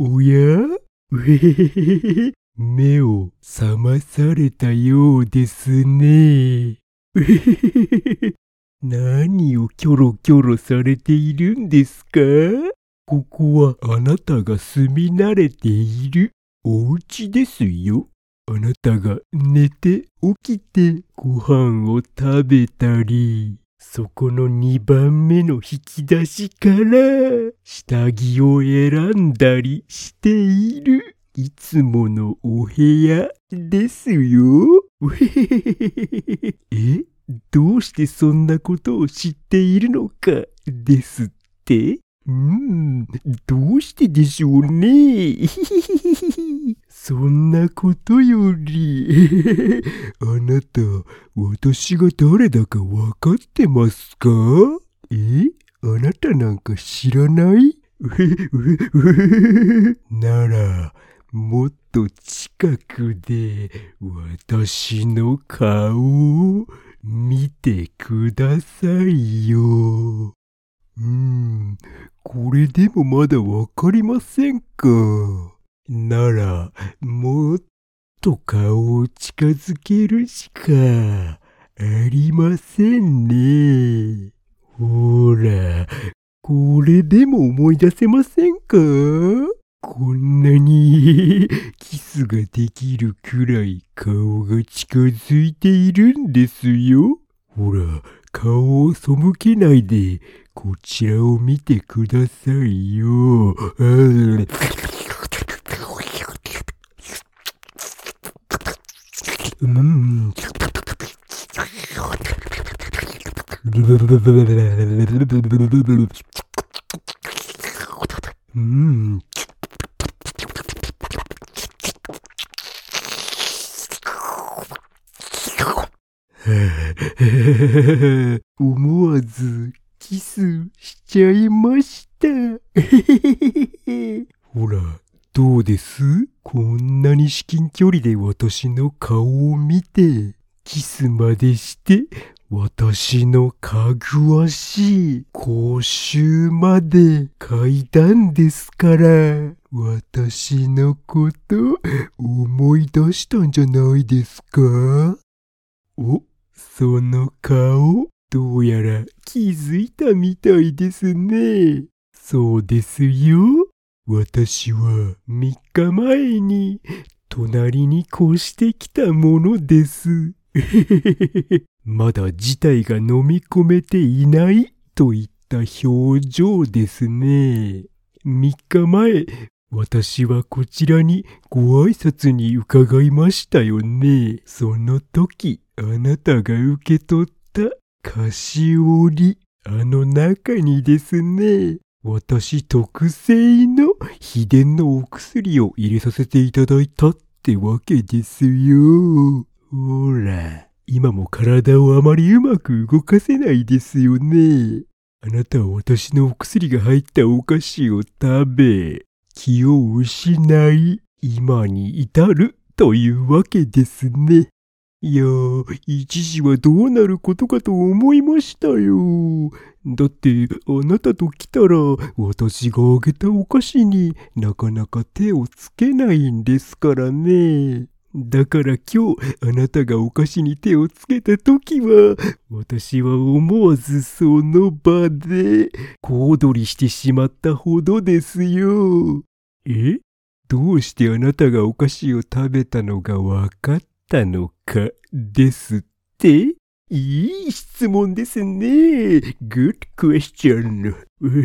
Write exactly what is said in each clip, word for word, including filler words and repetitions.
おやうへへへへ。目を覚まされたようですね。うへへへへ。何をキョロキョロされているんですか？ここはあなたが住み慣れているお家ですよ。あなたが寝て起きてご飯を食べたり、そこのにばんめの引き出しから下着を選んだりしているいつものお部屋ですよ。え、どうしてそんなことを知っているのかですって？うーん、どうしてでしょうね。そんなことより、あなた、私が誰だかわかってますか？え？あなたなんか知らない？なら、もっと近くで私の顔を見てくださいよ。うーん、これでもまだわかりませんか？なら、もっと顔を近づけるしかありませんね。ほら、これでも思い出せませんか？こんなにキスができるくらい顔が近づいているんですよ。ほら、顔を背けないで、こちらを見てくださいよ。うん。うん。思わずキスしちゃいました。ほら、どうです？こんなに至近距離で私の顔を見て、キスまでして、私のかぐわしい口臭まで嗅いだんですから、私のこと思い出したんじゃないですか？お、その顔、どうやら気づいたみたいですね。そうですよ。私はみっかまえに隣に越してきたものです。まだ事態が飲み込めていないといった表情ですね。みっかまえ、私はこちらにご挨拶に伺いましたよね。その時、あなたが受け取った菓子折り、あの中にですね、私特製の秘伝のお薬を入れさせていただいたってわけですよ。ほら、今も体をあまりうまく動かせないですよね。あなたは私のお薬が入ったお菓子を食べ、気を失い、今に至るというわけですね。いやー、一時はどうなることかと思いましたよ。だって、あなたと来たら、私があげたお菓子になかなか手をつけないんですからね。だから今日、あなたがお菓子に手をつけた時は、私は思わずその場で、小躍りしてしまったほどですよ。え？どうしてあなたがお菓子を食べたのがわかったのかですって？いい質問ですね。Good question.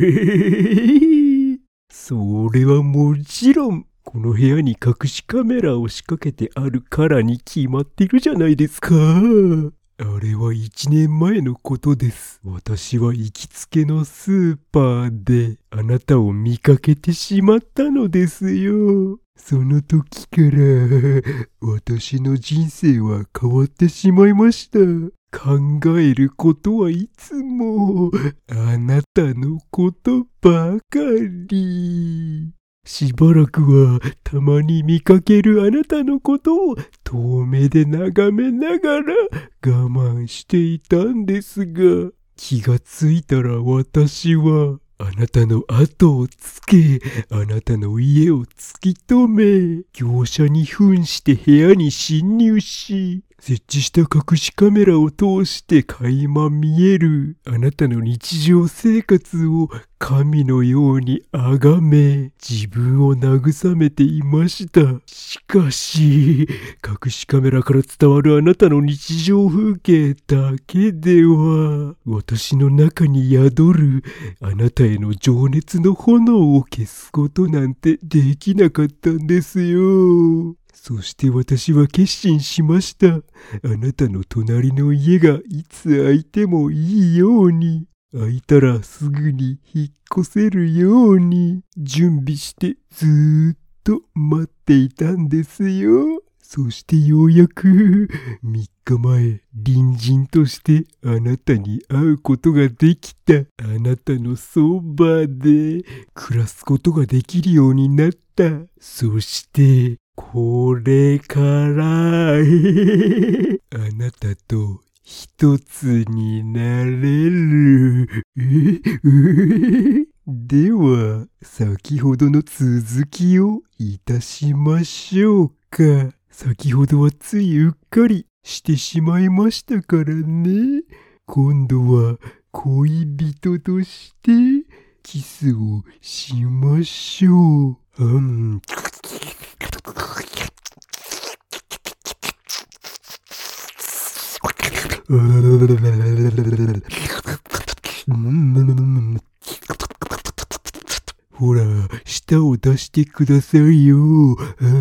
それはもちろん、この部屋に隠しカメラを仕掛けてあるからに決まってるじゃないですか。あれは一年前のことです。私は行きつけのスーパーであなたを見かけてしまったのですよ。その時から私の人生は変わってしまいました。考えることはいつもあなたのことばかり。しばらくはたまに見かけるあなたのことを遠目で眺めながら我慢していたんですが、気がついたら私はあなたの後をつけ、あなたの家を突き止め、業者に扮して部屋に侵入し、設置した隠しカメラを通して垣間見えるあなたの日常生活を神のように崇め、自分を慰めていました。しかし、隠しカメラから伝わるあなたの日常風景だけでは、私の中に宿るあなたへの情熱の炎を消すことなんてできなかったんですよ。そして私は決心しました。あなたの隣の家がいつ空いてもいいように、空いたらすぐに引っ越せるように準備してずーっと待っていたんですよ。そしてようやくみっかまえ、隣人としてあなたに会うことができた。あなたのそばで暮らすことができるようになった。そしてこれからあなたと一つになれる。では、先ほどの続きをいたしましょうか。先ほどはついうっかりしてしまいましたからね。今度は恋人としてキスをしましょう。うん。ほら、舌を出してくださいよ。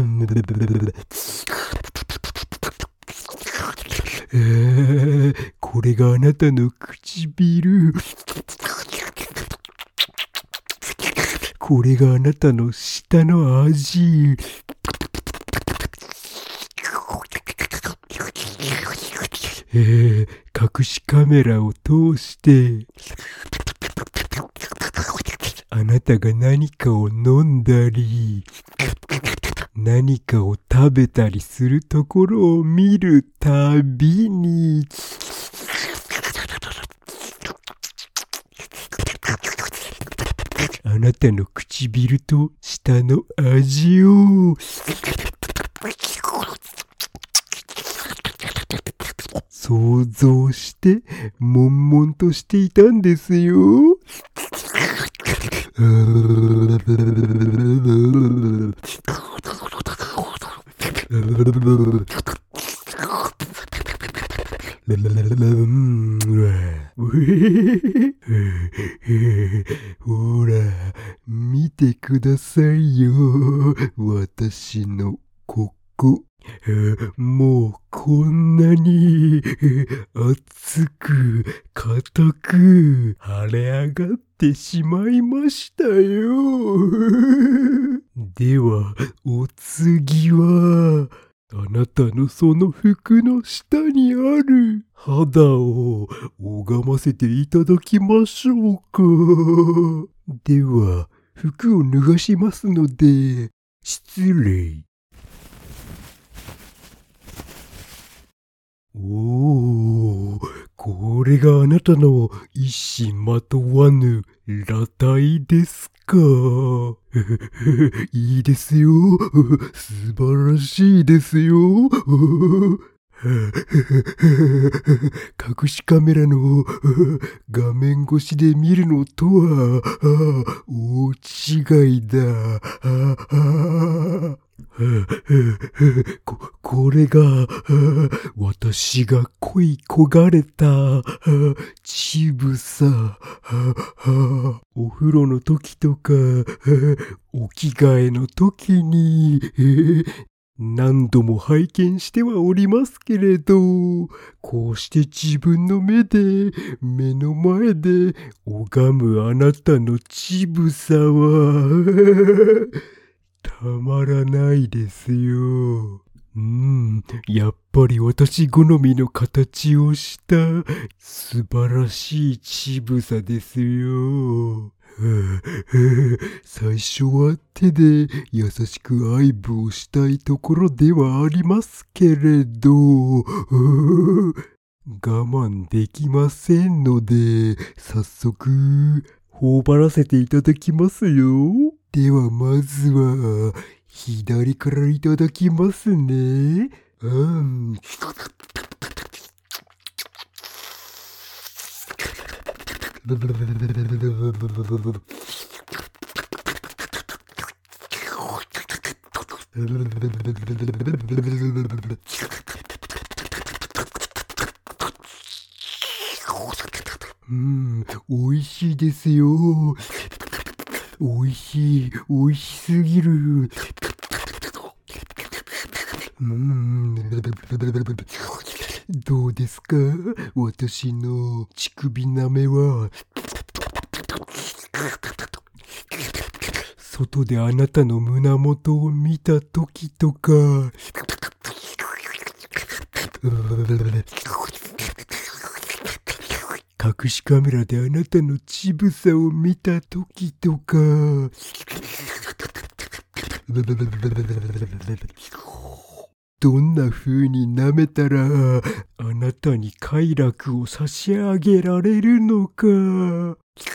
これがあなたの唇。これがあなたの舌の味。えー、隠しカメラを通してあなたが何かを飲んだり何かを食べたりするところを見るたびにあなたの唇と舌の味を想像して悶々としていたんですよ。ほら、見てくださいよ。私のここ。もうこんなに熱く硬く腫れ上がってしまいましたよ。ではお次はあなたのその服の下にある肌を拝ませていただきましょうか。では服を脱がしますので失礼。おー、これがあなたの一糸まとわぬ裸体ですか。いいですよ。素晴らしいですよ。隠しカメラの画面越しで見るのとは大違いだ。こ、これが私が恋焦がれた乳房。お風呂の時とかお着替えの時に何度も拝見してはおりますけれど、こうして自分の目で目の前で拝むあなたの乳房はたまらないですよ。うん、やっぱり私好みの形をした素晴らしい乳房ですよ。最初は手で優しく愛撫をしたいところではありますけれど、我慢できませんので、早速頬張らせていただきますよ。ではまずは、左からいただきますね。うん。うん、美味しいですよ。美味しい、美味しすぎる。うん、どうですか？私の乳首舐めは。外であなたの胸元を見た時とか。隠しカメラであなたの乳房を見た時とか。どんな風に舐めたらあなたに快楽を差し上げられるのか。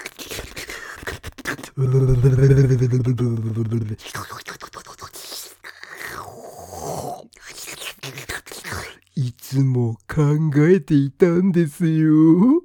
いつも考えていたんですよ。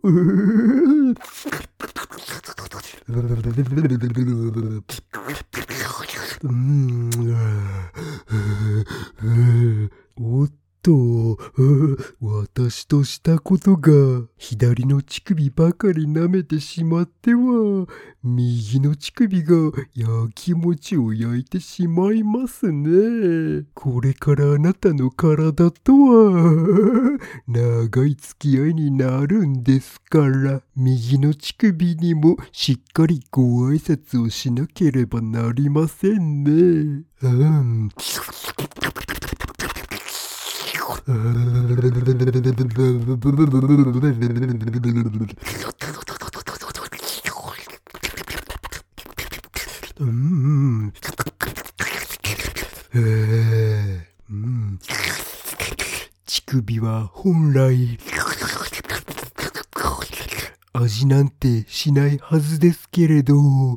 おっと、私としたことが左の乳首ばかり舐めてしまっては右の乳首が焼き餅を焼いてしまいますね。これからあなたの体とは長い付き合いになるんですから、右の乳首にもしっかりご挨拶をしなければなりませんね。うん。うん、えーうん、乳首は本来味なんてしないはずですけれど、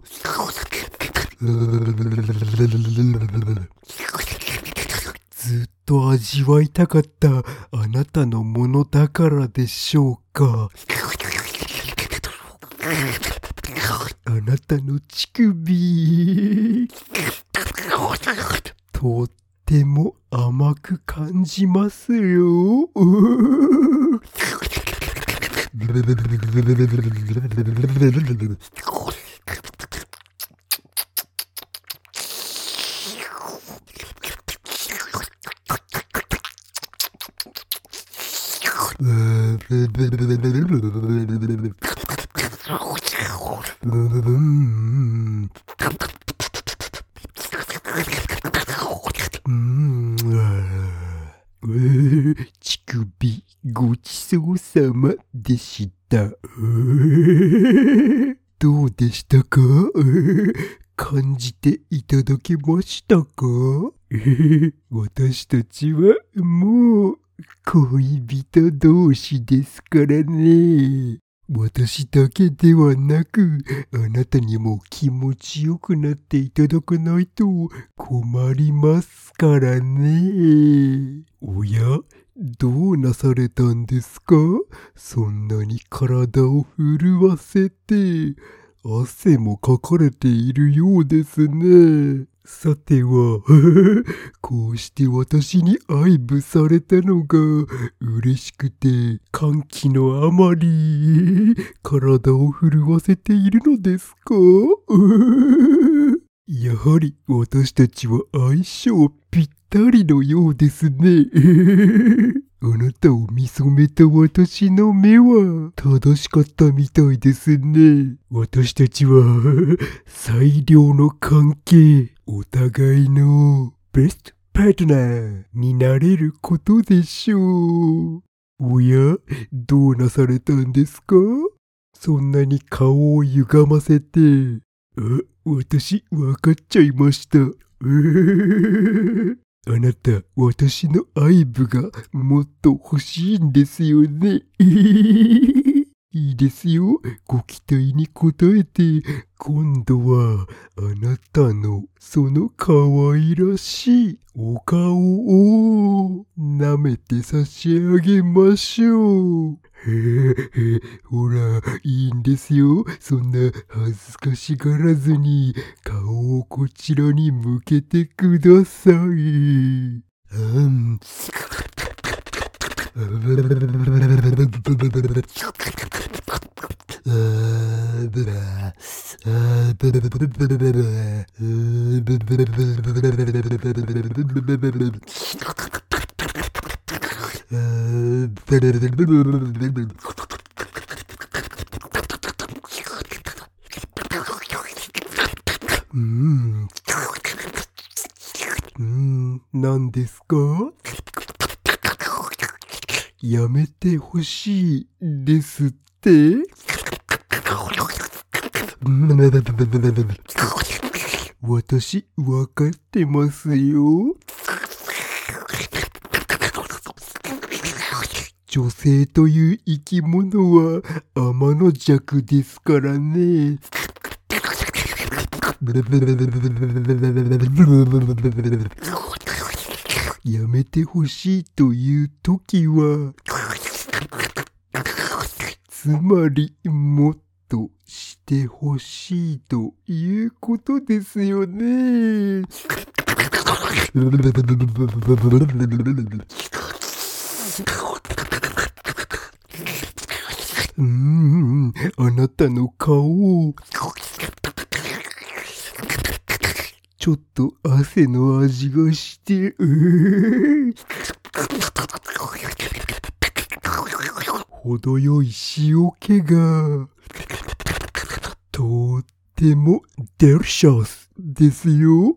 ずっと味わいたかったあなたのものだからでしょうか。あなたの乳首とっても甘く感じますよ。乳首ごちそうさまでした。どうでしたか？感じていただけましたか？私たちはもう恋人同士ですからね。私だけではなく、あなたにも気持ちよくなっていただかないと困りますからね。おや、どうなされたんですか？そんなに体を震わせて、汗もかかれているようですね。さては、こうして私に愛撫されたのが嬉しくて、歓喜のあまり、体を震わせているのですか？やはり私たちは相性ぴったりのようですね。あなたを見初めた私の目は正しかったみたいですね。私たちは最良の関係、お互いのベストパートナーになれることでしょう。おや、どうなされたんですか？そんなに顔を歪ませて。あ、私わかっちゃいました。あなた、私の愛撫がもっと欲しいんですよね。 いいですよ。ご期待に応えて、今度はあなたのその可愛らしいお顔を舐めて差し上げましょう。へへほら、いいんですよ。そんな恥ずかしがらずに顔をこちらに向けてください。うん。うん。うん、何ですか？やめてほしいですって？私、わかってますよ。女性という生き物は天の弱ですからね。やめてほしいというときは、つまりもっとしてほしいということですよね。うーん、あなたの顔、ちょっと汗の味がして、うー程よい塩気が、とってもデリシャスですよ。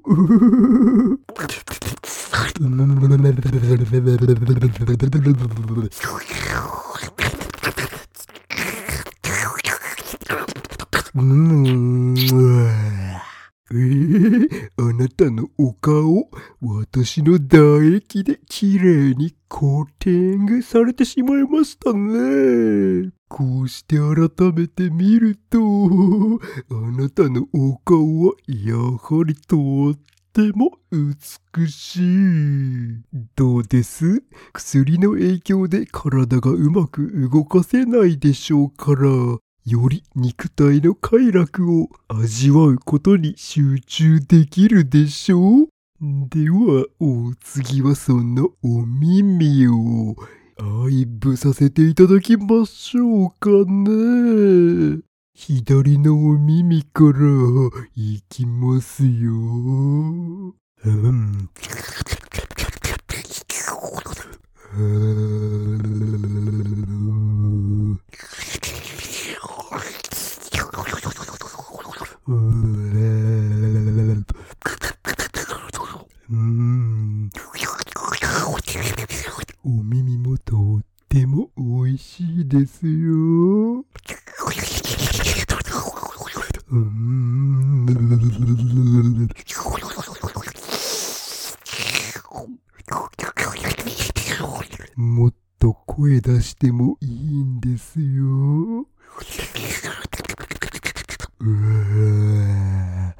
うーん。えー、あなたのお顔、私の唾液できれいにコーティングされてしまいましたね。こうして改めて見ると、あなたのお顔はやはりとっても美しい。どうです？薬の影響で体がうまく動かせないでしょうから、より肉体の快楽を味わうことに集中できるでしょう。では、お次はそのお耳を愛撫させていただきましょうかね。左のお耳からいきますよ。うん。うーん。お耳もとっても美味しいですよ。うーん。もっと声出してもいいんですよ。うわ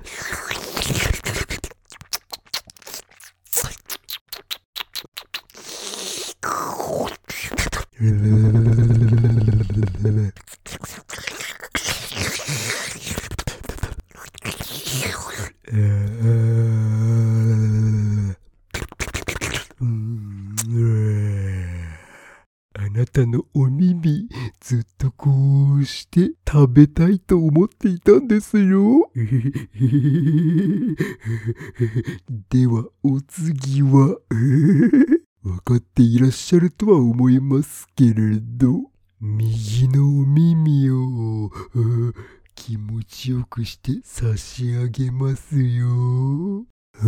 あなたのお耳、ずっとこうして食べたいと思っていたんですよ。では、お次は、わかっていらっしゃるとは思いますけれど、右のお耳を気持ちよくして差し上げますよ。うん。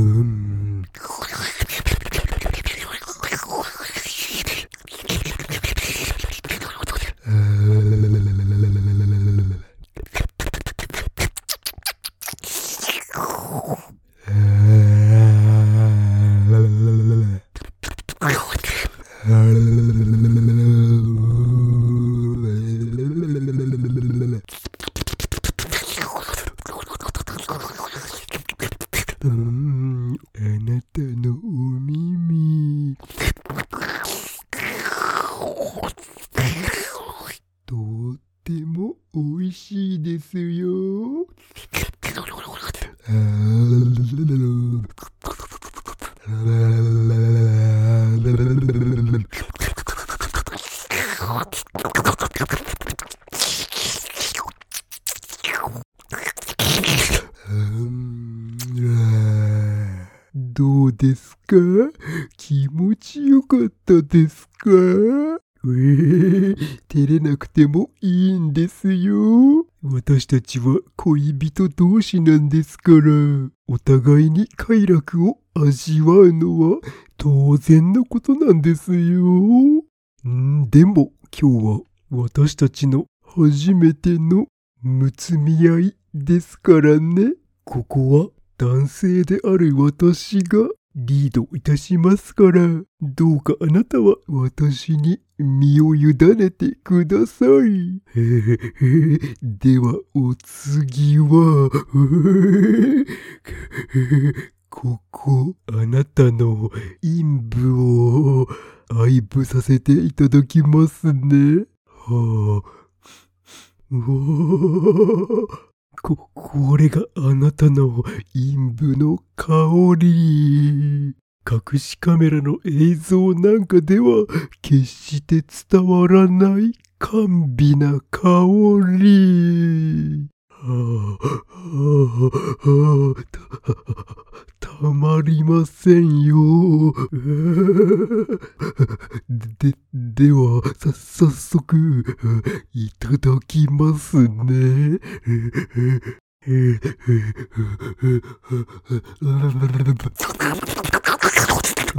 なたのお耳。とってもおいしいですよ。あどうですか？気持ちよかったですか？えー、照れなくてもいいんですよ。私たちは恋人同士なんですから、お互いに快楽を味わうのは当然のことなんですよ。んでも今日は私たちの初めてのむつみ合いですからね。ここは男性である私がリードいたしますから、どうかあなたは私に身を委ねてください。ではお次は、ここあなたの陰部を愛撫させていただきますね。はあ、うわこ、これがあなたの陰部の香り。隠しカメラの映像なんかでは決して伝わらない甘美な香り。はあ、はあ、はあ、た、たまりませんよ。で、では、さ、早速、いただきますね。うん。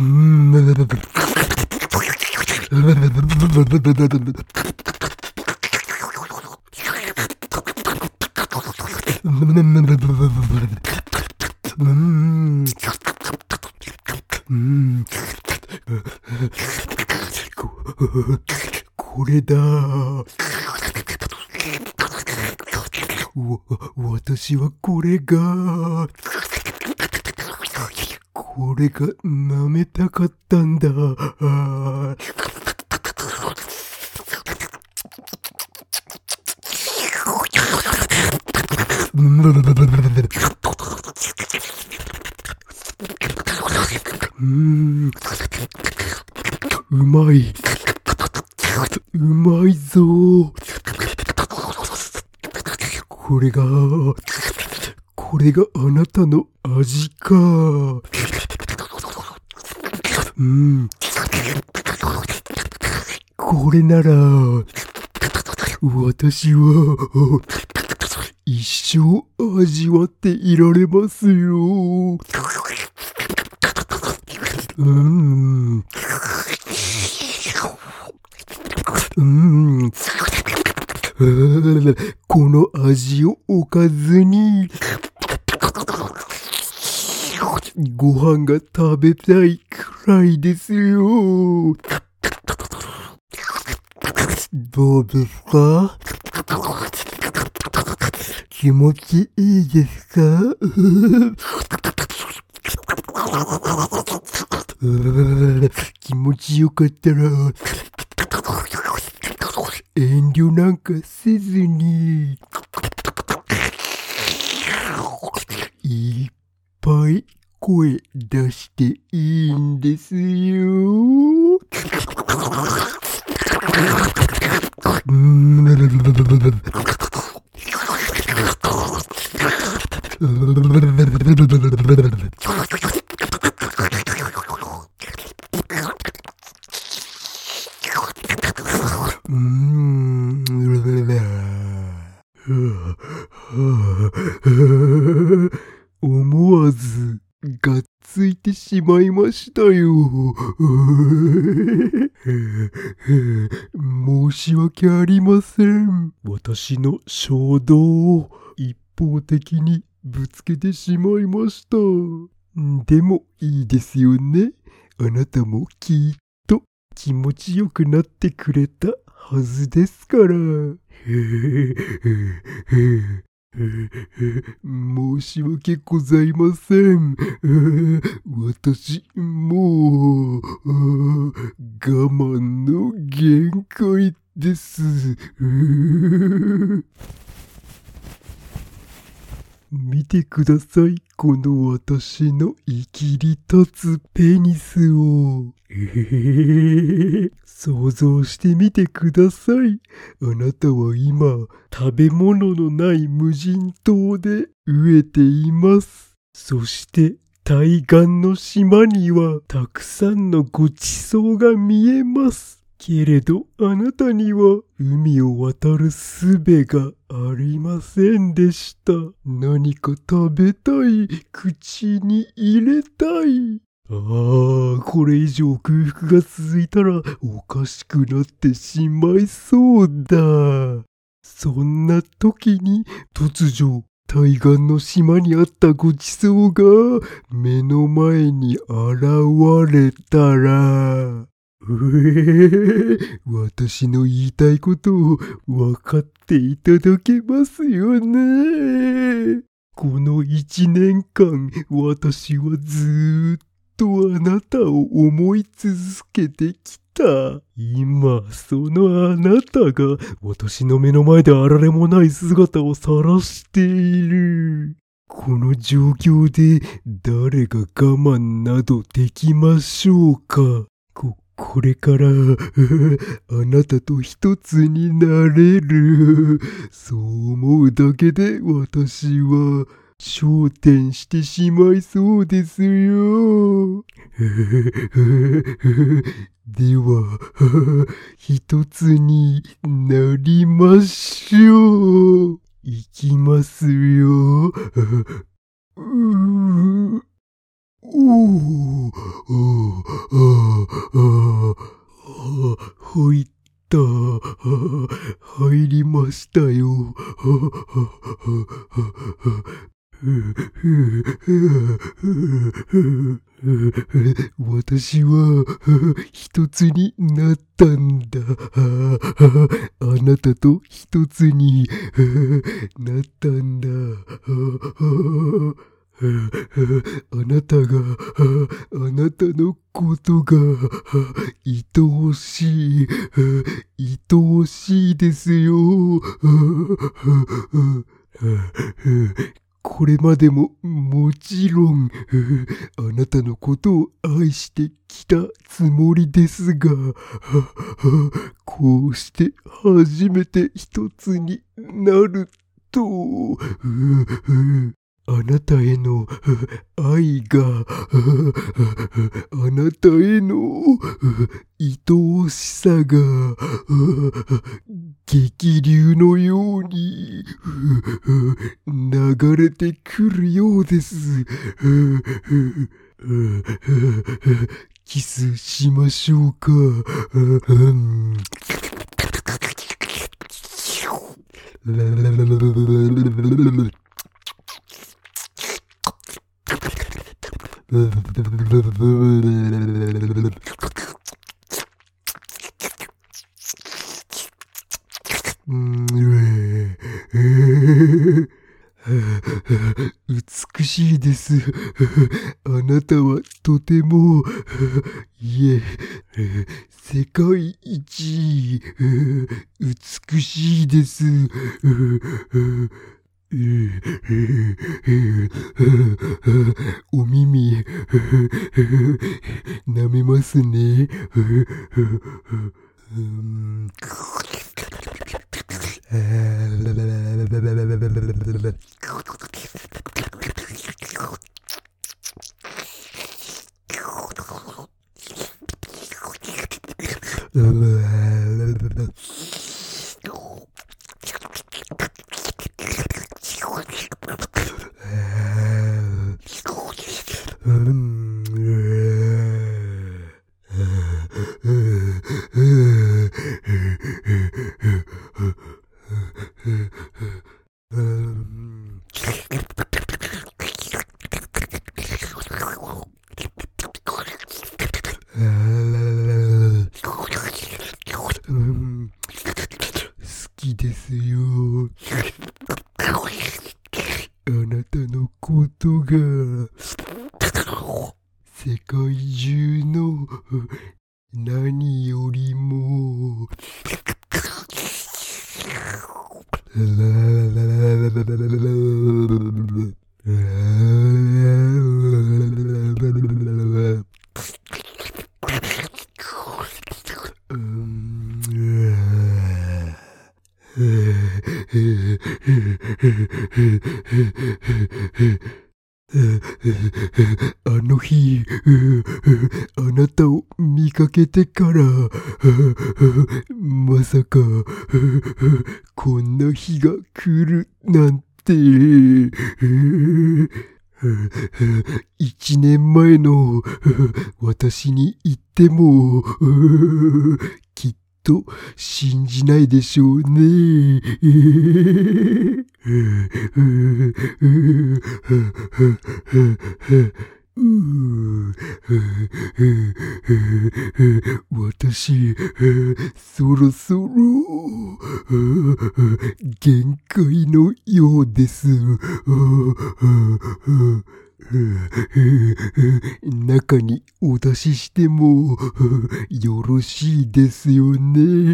うんこ、これだ。わ、私はこれが、これが舐めたかったんだ。うーん、うまい。うまいぞ。これが、これがあなたの味か。うん。これなら、私は、一生味わっていられますよ。うーん。うーん。この味をおかずに、ご飯が食べたいくらいですよ。どうですか？気持ちいいですか？気持ちよかったら、遠慮なんかせずに、いっぱい声出していいんですよ。うーん。思わずがっついてしまいましたよ。申し訳ありません。私の衝動を一方的にぶつけてしまいました。でもいいですよね。あなたもきっと気持ちよくなってくれたはずですから。 申し訳ございません。私、もう、我慢の限界です。見てください、この私の生きり立つペニスを。想像してみてください。あなたは今、食べ物のない無人島で飢えています。そして、対岸の島にはたくさんのごちそうが見えます。けれどあなたには海を渡る術がありませんでした。何か食べたい、口に入れたい。ああ、これ以上空腹が続いたらおかしくなってしまいそうだ。そんな時に突如対岸の島にあったごちそうが目の前に現れたら、うえ私の言いたいことを分かっていただけますよね。この一年間私はずーっとあなたを思い続けてきた。今そのあなたが私の目の前であられもない姿を晒している。この状況で誰が我慢などできましょうか。ここれからあなたと一つになれる。そう思うだけで私は昇天してしまいそうですよ。では一つになりましょう。いきますよ。うーおー、ああ、ああ、入った。入りましたよ。私は一つになったんだ。あなたと一つになったんだ。あなたが、あなたのことが、愛おしい、愛おしいですよ。これまでももちろん、あなたのことを愛してきたつもりですが、こうして初めて一つになると、あなたへの愛が、あなたへの愛おしさが、激流のように流れてくるようです。キスしましょうか。美しいです。あなたはとても、いえ、世界一美しいです。お耳舐めますね。うん界中の何よりもあの日、あなたを見かけてから、まさか、こんな日が来るなんて、一年前の私に言っても、きっと信じないでしょうね。私、そろそろ限界のようです。中にお出ししてもよろしいですよね。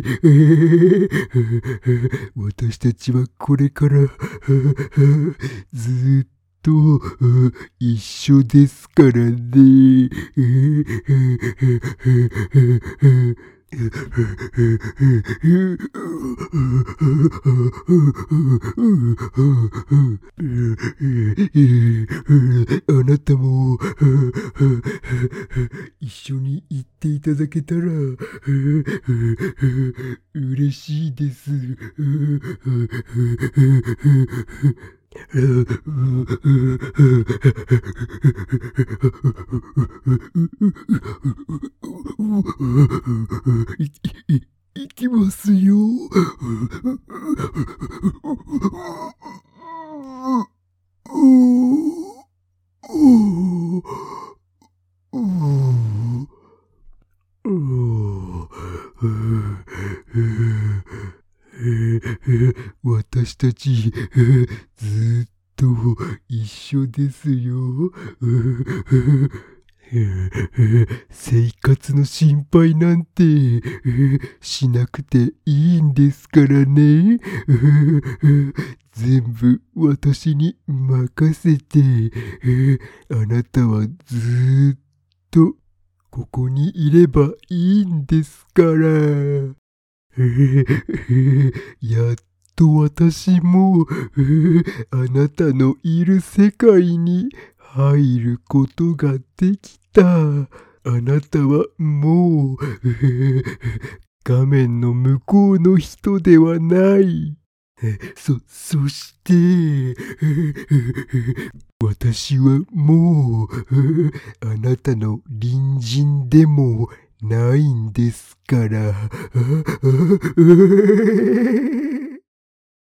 私たちはこれからずーっと一緒ですからね。あなたも一緒に行っていただけたら嬉しいです。い、い、いきますよ。私たちずっと一緒ですよ。生活の心配なんてしなくていいんですからね。全部私に任せて、あなたはずーっとここにいればいいんですから。やっと私もあなたのいる世界に入ることができた。あなたはもう画面の向こうの人ではない。そ、そして、私はもうあなたの隣人でもないんですから。